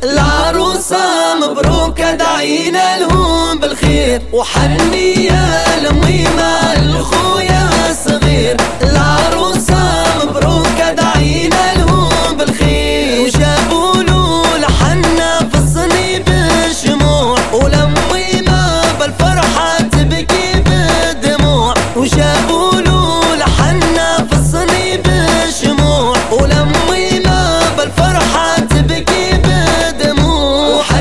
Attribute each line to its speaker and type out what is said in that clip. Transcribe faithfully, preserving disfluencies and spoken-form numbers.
Speaker 1: العروسة مبروك ادعينا لهم بالخير، وحني يا لمي مع الخويا